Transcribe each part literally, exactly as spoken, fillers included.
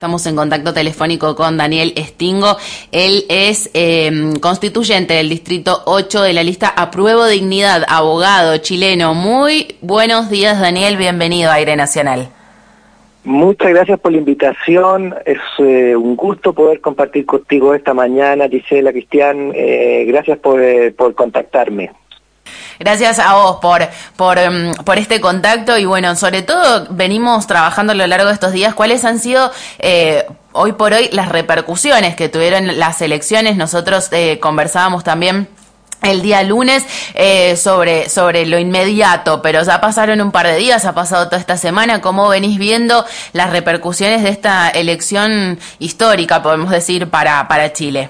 Estamos en contacto telefónico con Daniel Stingo. Él es eh, constituyente del Distrito ocho de la lista Apruebo Dignidad, abogado chileno. Muy buenos días, Daniel. Bienvenido a Aire Nacional. Muchas gracias por la invitación. Es eh, un gusto poder compartir contigo esta mañana, Gisela, Cristian. Eh, gracias por, eh, por contactarme. Gracias a vos por, por, um, por este contacto y bueno, sobre todo venimos trabajando a lo largo de estos días cuáles han sido eh, hoy por hoy las repercusiones que tuvieron las elecciones. Nosotros eh, conversábamos también el día lunes eh, sobre, sobre lo inmediato, pero ya pasaron un par de días, ha pasado toda esta semana. ¿Cómo venís viendo las repercusiones de esta elección histórica, podemos decir, para, para Chile?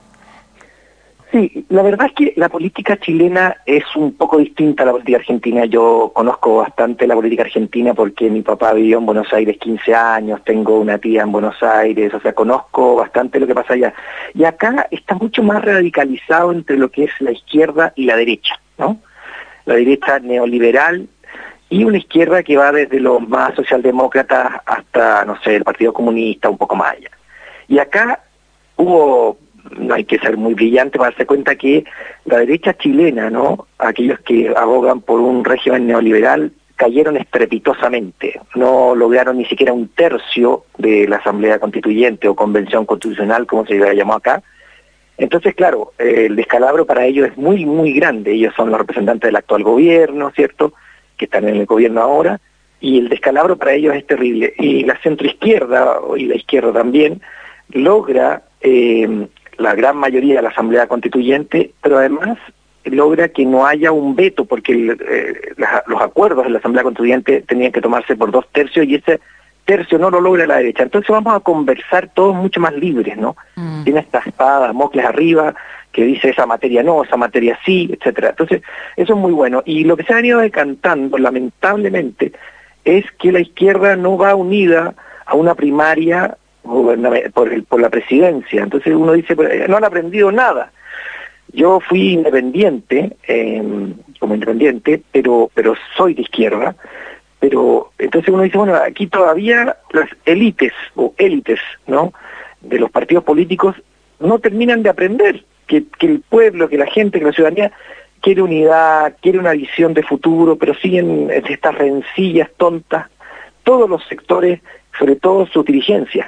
Sí, la verdad es que la política chilena es un poco distinta a la política argentina. Yo conozco bastante la política argentina porque mi papá vivió en Buenos Aires quince años, tengo una tía en Buenos Aires, o sea, conozco bastante lo que pasa allá. Y acá está mucho más radicalizado entre lo que es la izquierda y la derecha, ¿no? La derecha neoliberal y una izquierda que va desde los más socialdemócratas hasta, no sé, el Partido Comunista, un poco más allá. Y acá hubo... no hay que ser muy brillante para darse cuenta que la derecha chilena, ¿no? Aquellos que abogan por un régimen neoliberal cayeron estrepitosamente, no lograron ni siquiera un tercio de la Asamblea Constituyente o Convención Constitucional, como se le llamó acá. Entonces, claro, eh, el descalabro para ellos es muy, muy grande. Ellos son los representantes del actual gobierno, ¿cierto?, que están en el gobierno ahora, y el descalabro para ellos es terrible. Y la centroizquierda, y la izquierda también, logra... Eh, la gran mayoría de la Asamblea Constituyente, pero además logra que no haya un veto, porque el, eh, la, los acuerdos de la Asamblea Constituyente tenían que tomarse por dos tercios y ese tercio no lo logra la derecha. Entonces vamos a conversar todos mucho más libres, ¿no? Mm. Tiene esta espada Damocles arriba que dice esa materia no, esa materia sí, etcétera. Entonces eso es muy bueno. Y lo que se ha venido decantando, lamentablemente, es que la izquierda no va unida a una primaria por, el, por la presidencia. Entonces uno dice, no han aprendido nada. Yo fui independiente, eh, como independiente, pero pero soy de izquierda, pero entonces uno dice, bueno, aquí todavía las élites o élites, ¿no?, de los partidos políticos no terminan de aprender que, que el pueblo, que la gente, que la ciudadanía quiere unidad, quiere una visión de futuro, pero siguen estas rencillas tontas, todos los sectores, sobre todo su dirigencia.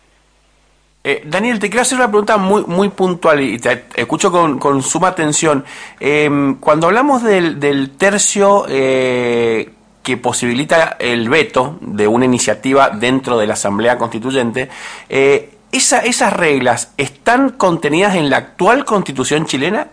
Eh, Daniel, te quiero hacer una pregunta muy muy puntual y te escucho con, con suma atención. Eh, cuando hablamos del, del tercio eh, que posibilita el veto de una iniciativa dentro de la Asamblea Constituyente, eh, esa, ¿esas reglas están contenidas en la actual Constitución chilena?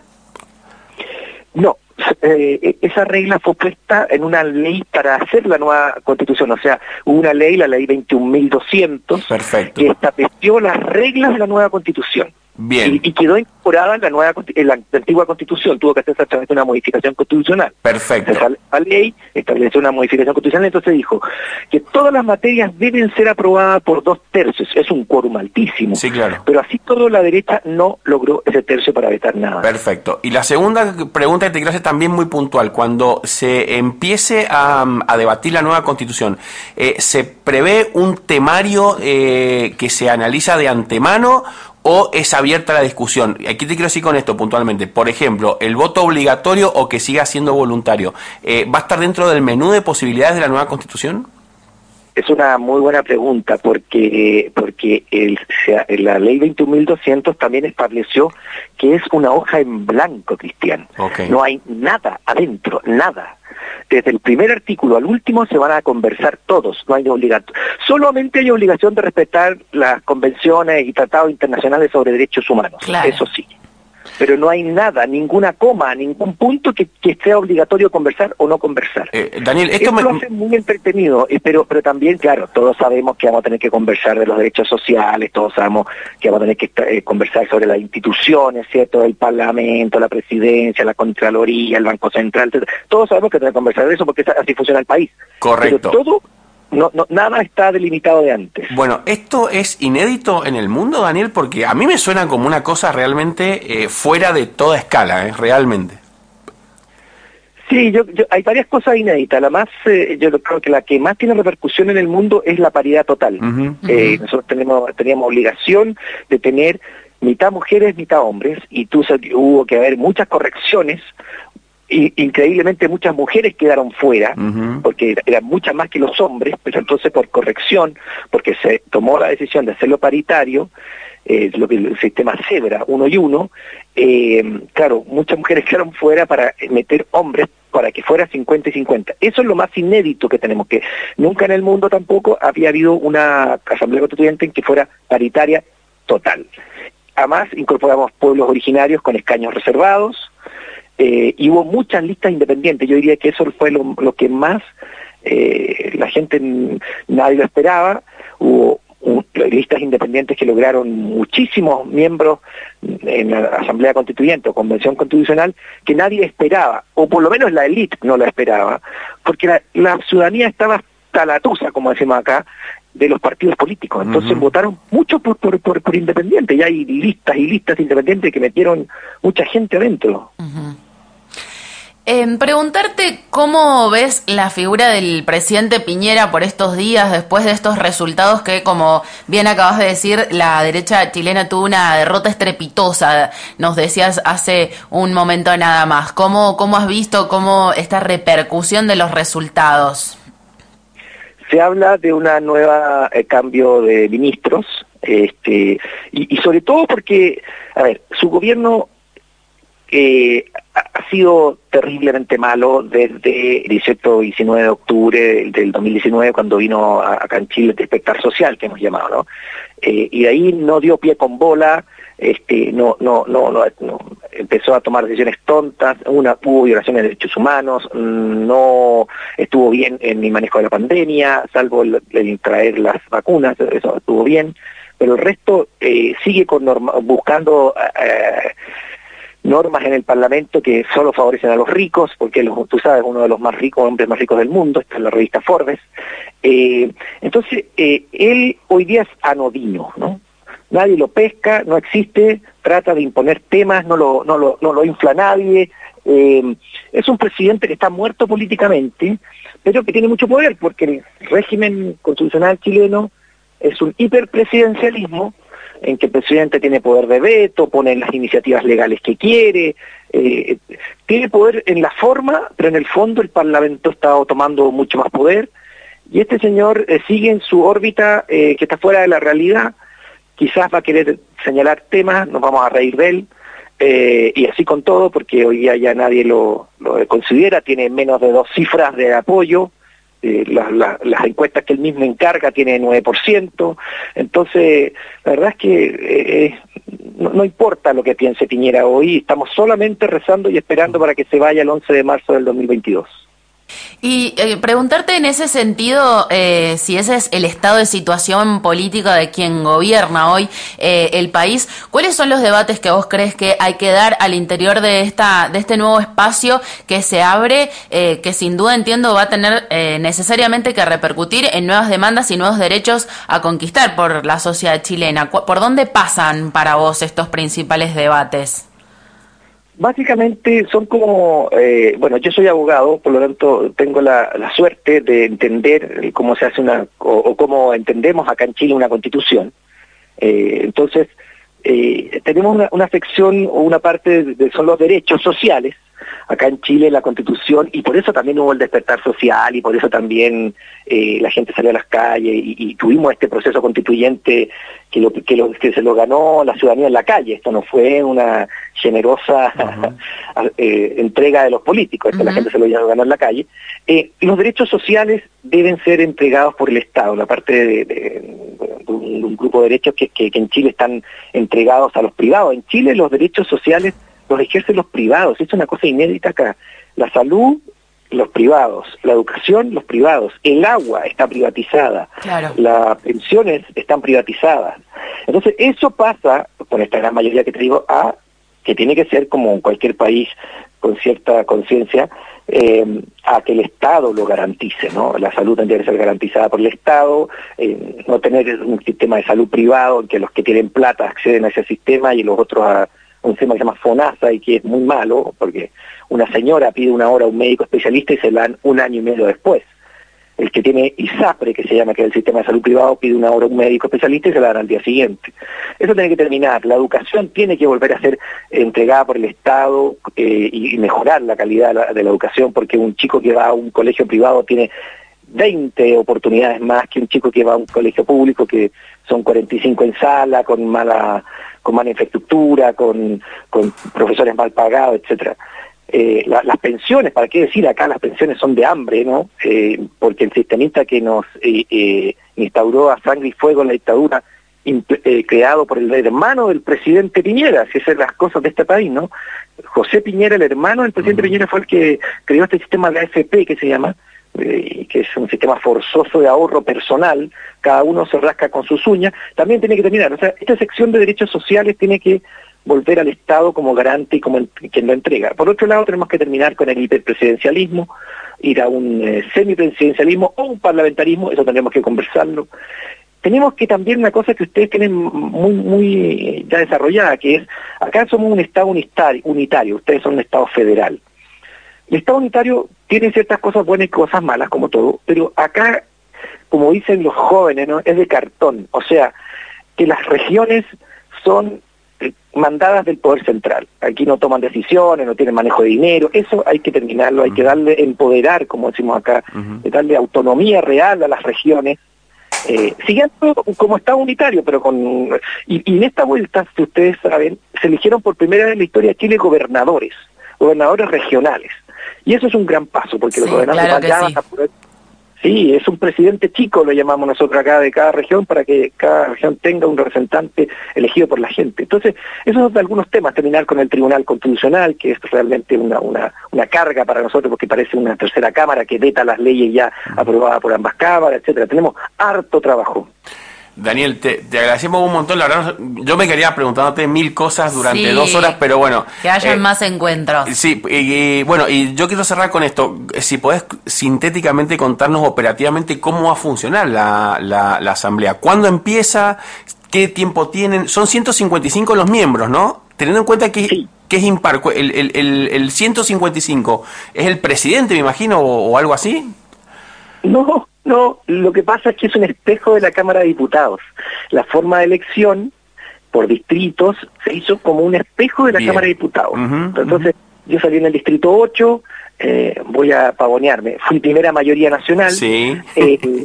No. Eh, esa regla fue puesta en una ley para hacer la nueva Constitución, o sea, hubo una ley, la ley veintiún mil doscientos, Perfecto, que estableció las reglas de la nueva Constitución. Bien. Y, y quedó incorporada en la nueva en la, la antigua Constitución, tuvo que hacerse a través de una modificación constitucional. Perfecto. Esa, la ley estableció una modificación constitucional, entonces dijo que todas las materias deben ser aprobadas por dos tercios, es un quórum altísimo. Sí, claro. Pero así todo la derecha no logró ese tercio para vetar nada. Perfecto. Y la segunda pregunta que te quiero hacer también muy puntual, cuando se empiece a, a debatir la nueva Constitución, eh, ¿se prevé un temario eh, que se analiza de antemano o es abierta la discusión? Aquí te quiero decir con esto puntualmente. Por ejemplo, el voto obligatorio o que siga siendo voluntario, eh, ¿va a estar dentro del menú de posibilidades de la nueva Constitución? Es una muy buena pregunta porque porque el, la ley veintiún mil doscientos también estableció que es una hoja en blanco, Cristian. Okay. No hay nada adentro, nada. Desde el primer artículo al último se van a conversar todos, no hay obligación. Solamente hay obligación de respetar las convenciones y tratados internacionales sobre derechos humanos, claro. Eso sí. Pero no hay nada, ninguna coma, ningún punto que, que sea obligatorio conversar o no conversar. Eh, Daniel, esto, esto me... lo hace muy entretenido, eh, pero pero también, claro, todos sabemos que vamos a tener que conversar de los derechos sociales, todos sabemos que vamos a tener que eh, conversar sobre las instituciones, ¿cierto?, el Parlamento, la Presidencia, la Contraloría, el Banco Central, etcétera. Todos sabemos que tenemos que conversar de eso porque así funciona el país. Correcto. Pero todo... No, no, nada está delimitado de antes. Bueno, ¿esto es inédito en el mundo, Daniel? Porque a mí me suena como una cosa realmente eh, fuera de toda escala, ¿eh? Realmente. Sí, yo, yo, hay varias cosas inéditas. La más, eh, yo creo que la que más tiene repercusión en el mundo es la paridad total. Uh-huh. Eh, uh-huh. Nosotros tenemos, teníamos obligación de tener mitad mujeres, mitad hombres, y tú, hubo que haber muchas correcciones. Y, increíblemente muchas mujeres quedaron fuera, uh-huh. porque eran muchas más que los hombres, pero entonces por corrección, porque se tomó la decisión de hacerlo paritario, eh, lo que el sistema Zebra, uno y uno, eh, claro, muchas mujeres quedaron fuera para meter hombres para que fuera cincuenta y cincuenta. Eso es lo más inédito que tenemos, que nunca en el mundo tampoco había habido una asamblea constituyente en que fuera paritaria total. Además, incorporamos pueblos originarios con escaños reservados, Eh, y hubo muchas listas independientes. Yo diría que eso fue lo, lo que más eh, la gente, nadie lo esperaba. Hubo un, listas independientes que lograron muchísimos miembros en la Asamblea Constituyente o Convención Constitucional que nadie esperaba, o por lo menos la élite no la esperaba, porque la, la ciudadanía estaba hasta la tusa, como decimos acá, de los partidos políticos. Entonces uh-huh. votaron mucho por, por, por, por independientes, y hay listas y listas independientes que metieron mucha gente adentro. Uh-huh. Eh, preguntarte cómo ves la figura del presidente Piñera por estos días, después de estos resultados que, como bien acabas de decir, la derecha chilena tuvo una derrota estrepitosa, nos decías hace un momento nada más. ¿Cómo, cómo has visto cómo esta repercusión de los resultados? Se habla de una nueva eh, cambio de ministros, este, y, y sobre todo porque, a ver, su gobierno eh, ha sido terriblemente malo desde el dieciocho y diecinueve de octubre del dos mil diecinueve, cuando vino acá en Chile el despertar social, que hemos llamado, ¿no? Eh, y de ahí no dio pie con bola, este, no, no, no, no, no, empezó a tomar decisiones tontas, una, hubo violaciones de derechos humanos, no estuvo bien en el manejo de la pandemia, salvo el, el traer las vacunas, eso estuvo bien, pero el resto eh, sigue con norma, buscando eh, normas en el Parlamento que solo favorecen a los ricos, porque los, tú sabes, uno de los más ricos, hombres más ricos del mundo, está en la revista Forbes. Eh, entonces, eh, él hoy día es anodino, ¿no? Nadie lo pesca, no existe, trata de imponer temas, no lo, no lo, no lo infla nadie. Eh, es un presidente que está muerto políticamente, pero que tiene mucho poder, porque el régimen constitucional chileno es un hiperpresidencialismo, en que el presidente tiene poder de veto, pone las iniciativas legales que quiere, eh, tiene poder en la forma, pero en el fondo el Parlamento está tomando mucho más poder, y este señor eh, sigue en su órbita eh, que está fuera de la realidad. Quizás va a querer señalar temas, nos vamos a reír de él, eh, y así con todo, porque hoy día ya nadie lo, lo considera, tiene menos de dos cifras de apoyo. Eh, la, la, las encuestas que él mismo encarga tiene nueve por ciento, entonces la verdad es que eh, no, no importa lo que piense Piñera hoy, estamos solamente rezando y esperando para que se vaya el once de marzo del dos mil veintidós. Y eh, preguntarte en ese sentido, eh, si ese es el estado de situación política de quien gobierna hoy eh, el país, ¿cuáles son los debates que vos crees que hay que dar al interior de esta de este nuevo espacio que se abre, eh, que sin duda entiendo va a tener eh, necesariamente que repercutir en nuevas demandas y nuevos derechos a conquistar por la sociedad chilena? ¿Por dónde pasan para vos estos principales debates? Básicamente son como, eh, bueno, yo soy abogado, por lo tanto tengo la, la suerte de entender cómo se hace una, o, o cómo entendemos acá en Chile una constitución. Eh, entonces, eh, tenemos una, una sección o una parte de, de son los derechos sociales, acá en Chile la Constitución, y por eso también hubo el despertar social, y por eso también eh, la gente salió a las calles, y, y tuvimos este proceso constituyente que, lo, que, lo, que se lo ganó la ciudadanía en la calle. Esto no fue una generosa uh-huh. eh, entrega de los políticos, esto uh-huh. la gente se lo ganó en la calle. Eh, los derechos sociales deben ser entregados por el Estado, la parte de, de, de, de, un, de un grupo de derechos que, que, que en Chile están entregados a los privados. En Chile los derechos sociales los ejercen los privados, es una cosa inédita acá. La salud, los privados, la educación, los privados, el agua está privatizada, claro. Las pensiones están privatizadas. Entonces eso pasa, con esta gran mayoría que te digo, a que tiene que ser como en cualquier país con cierta conciencia, eh, a que el Estado lo garantice, ¿no? La salud tendría que ser garantizada por el Estado, eh, no tener un sistema de salud privado en que los que tienen plata acceden a ese sistema y los otros a un sistema que se llama FONASA y que es muy malo, porque una señora pide una hora a un médico especialista y se la dan un año y medio después. El que tiene ISAPRE, que se llama, que es el sistema de salud privado, pide una hora a un médico especialista y se la dan al día siguiente. Eso tiene que terminar. La educación tiene que volver a ser entregada por el Estado eh, y mejorar la calidad de la, de la educación, porque un chico que va a un colegio privado tiene veinte oportunidades más que un chico que va a un colegio público, que son cuarenta y cinco en sala, con mala con mala infraestructura, con, con profesores mal pagados, etcétera. Eh, la, las pensiones, ¿para qué decir acá? Las pensiones son de hambre, ¿no? Eh, porque el sistemista que nos eh, eh, instauró a sangre y fuego en la dictadura, eh, creado por el hermano del presidente Piñera, si esas son las cosas de este país, ¿no? José Piñera, el hermano del presidente uh-huh. Piñera, fue el que creó este sistema de A F P, que se llama, eh, que es un sistema forzoso de ahorro personal, cada uno se rasca con sus uñas, también tiene que terminar. O sea, esta sección de derechos sociales tiene que volver al Estado como garante y como en, quien lo entrega. Por otro lado, tenemos que terminar con el hiperpresidencialismo, ir a un eh, semipresidencialismo o un parlamentarismo, eso tendremos que conversarlo. Tenemos que también una cosa que ustedes tienen muy muy ya desarrollada, que es, acá somos un Estado unitario, unitario, ustedes son un Estado federal. El Estado unitario tiene ciertas cosas buenas y cosas malas, como todo, pero acá, como dicen los jóvenes, ¿no?, es de cartón. O sea, que las regiones son mandadas del poder central. Aquí no toman decisiones, no tienen manejo de dinero. Eso hay que terminarlo, hay uh-huh. que darle, empoderar, como decimos acá, uh-huh. darle autonomía real a las regiones, eh, siguiendo como Estado unitario, pero con... Y, y en esta vuelta, si ustedes saben, se eligieron por primera vez en la historia de Chile gobernadores, gobernadores regionales. Y eso es un gran paso, porque sí, los gobernadores claro van sí. a poder... Sí, es un presidente chico, lo llamamos nosotros acá, de cada región, para que cada región tenga un representante elegido por la gente. Entonces, esos son algunos temas. Terminar con el Tribunal Constitucional, que es realmente una, una, una carga para nosotros, porque parece una tercera cámara que veta las leyes ya aprobadas por ambas cámaras, etcétera. Tenemos harto trabajo. Daniel, te, te agradecemos un montón. La verdad, yo me quería preguntándote mil cosas durante sí, dos horas, pero bueno. Que hayan eh, más encuentros. Sí, y, y bueno, y yo quiero cerrar con esto. Si podés sintéticamente contarnos operativamente cómo va a funcionar la, la, la asamblea. ¿Cuándo empieza? ¿Qué tiempo tienen? Son ciento cincuenta y cinco los miembros, ¿no? Teniendo en cuenta que, sí. que es impar. El, el, el, el ciento cincuenta y cinco es el presidente, me imagino, o, o algo así. No. No, lo que pasa es que es un espejo de la Cámara de Diputados. La forma de elección por distritos se hizo como un espejo de la Bien. Cámara de Diputados. Uh-huh, Entonces, uh-huh. yo salí en el distrito ocho, eh, voy a pavonearme. Fui primera mayoría nacional. Sí. Eh,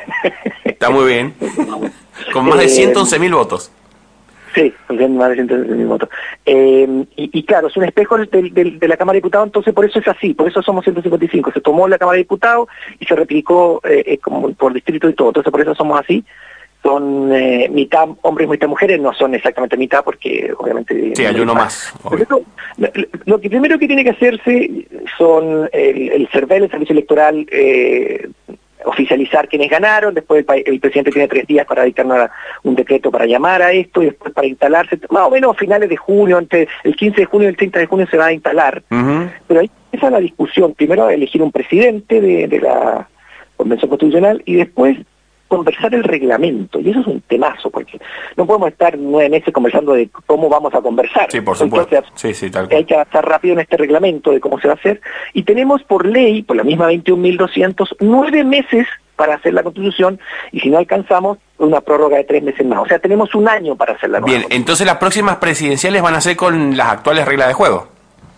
Está muy bien. Con más de ciento once mil votos. Sí, más de ciento once mil votos. Eh, y, y claro, es un espejo de, de, de la Cámara de Diputados, entonces por eso es así, por eso somos ciento cincuenta y cinco. Se tomó la Cámara de Diputados y se replicó eh, como por distrito y todo, entonces por eso somos así. Son eh, mitad hombres y mitad mujeres, no son exactamente mitad porque obviamente... Sí, hay uno más. Eso, lo, lo que primero que tiene que hacerse son el, el CERVEL, el Servicio Electoral... Eh, oficializar quienes ganaron, después el, el presidente tiene tres días para dictar una, un decreto para llamar a esto y después para instalarse, más o menos a finales de junio, entre el quince de junio y el treinta de junio se va a instalar. Uh-huh. Pero ahí empieza la discusión, primero elegir un presidente de, de la Convención Constitucional y después conversar el reglamento, y eso es un temazo, porque no podemos estar nueve meses conversando de cómo vamos a conversar. Sí, por supuesto. Entonces, sí, sí, tal cual. Hay que avanzar rápido en este reglamento de cómo se va a hacer, y tenemos por ley, por la misma veintiún mil doscientos, nueve meses para hacer la Constitución, y si no alcanzamos, una prórroga de tres meses más. O sea, tenemos un año para hacer la nueva Bien, entonces las próximas presidenciales van a ser con las actuales reglas de juego.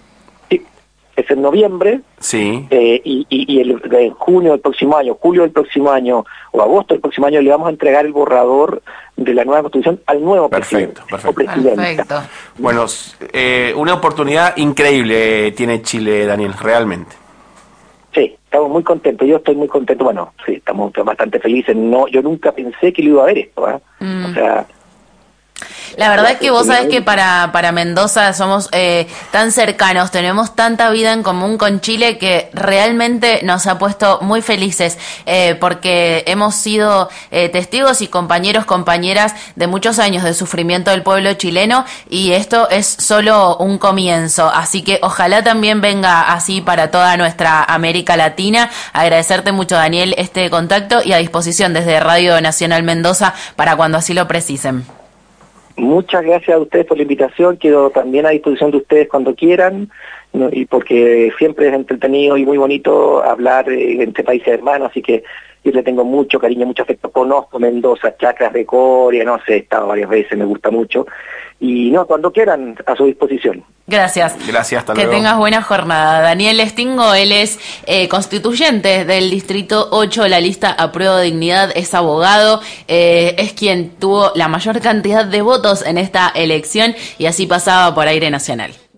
Es en noviembre, sí. eh, y, y, y el, en junio del próximo año, julio del próximo año o agosto del próximo año le vamos a entregar el borrador de la nueva Constitución al nuevo perfecto, presidente. Perfecto, perfecto. Bueno, eh, una oportunidad increíble tiene Chile, Daniel, realmente. Sí, estamos muy contentos, yo estoy muy contento, bueno, sí, estamos bastante felices. No, yo nunca pensé que lo iba a ver esto, ¿eh? Mm. O sea... La verdad es que vos sabés que para, para Mendoza somos eh, tan cercanos, tenemos tanta vida en común con Chile que realmente nos ha puesto muy felices eh, porque hemos sido eh, testigos y compañeros, compañeras de muchos años de sufrimiento del pueblo chileno y esto es solo un comienzo, así que ojalá también venga así para toda nuestra América Latina. Agradecerte mucho, Daniel, este contacto y a disposición desde Radio Nacional Mendoza para cuando así lo precisen. Muchas gracias a ustedes por la invitación, quedo también a disposición de ustedes cuando quieran, ¿no? Y porque siempre es entretenido y muy bonito hablar eh, entre países hermanos, así que yo le tengo mucho cariño, mucho afecto. Conozco Mendoza, Chacras de Coria, no sé, he estado varias veces, me gusta mucho. Y no, cuando quieran, a su disposición. Gracias. Gracias, hasta que luego. Que tengas buena jornada. Daniel Stingo, él es eh, constituyente del Distrito ocho, la lista Apruebo Dignidad, es abogado, eh, es quien tuvo la mayor cantidad de votos en esta elección y así pasaba por Aire Nacional.